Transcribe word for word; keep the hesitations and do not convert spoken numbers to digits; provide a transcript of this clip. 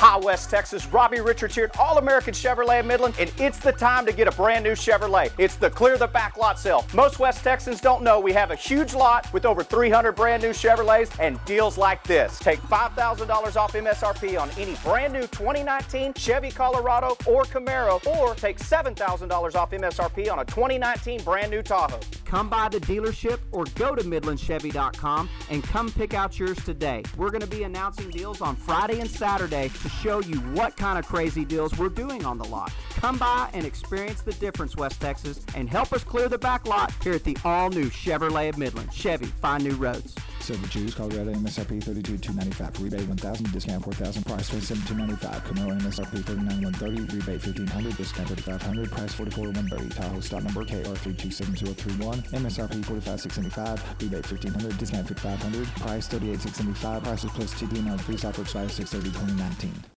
Hi, West Texas. Robbie Richards here at All-American Chevrolet of Midland, and it's the time to get a brand new Chevrolet. It's the Clear the Back Lot sale. Most West Texans don't know we have a huge lot with over three hundred brand new Chevrolets and deals like this. Take five thousand dollars off M S R P on any brand new twenty nineteen Chevy Colorado or Camaro, or take seven thousand dollars off M S R P on a twenty nineteen brand new Tahoe. Come by the dealership or go to midland chevy dot com and come pick out yours today. We're going to be announcing deals on Friday and Saturday to show you what kind of crazy deals we're doing on the lot. Come by and experience the difference, West Texas, and help us clear the back lot here at the all-new Chevrolet of Midland. Chevy, find new roads. Silver Choose, Colorado, M S R P thirty-two two ninety-five. Rebate one thousand, discount four thousand, price twenty-seven two ninety-five. Camaro, M S R P thirty-nine one thirty, rebate fifteen hundred, discount thirty-five hundred, price forty-four one thirty. Tahoe stock number K R three two seven zero three one, M S R P forty-five six seventy-five, rebate fifteen hundred, discount fifty-five hundred, price thirty-eight six seventy-five, prices plus T D and L free software expires six thirty twenty nineteen.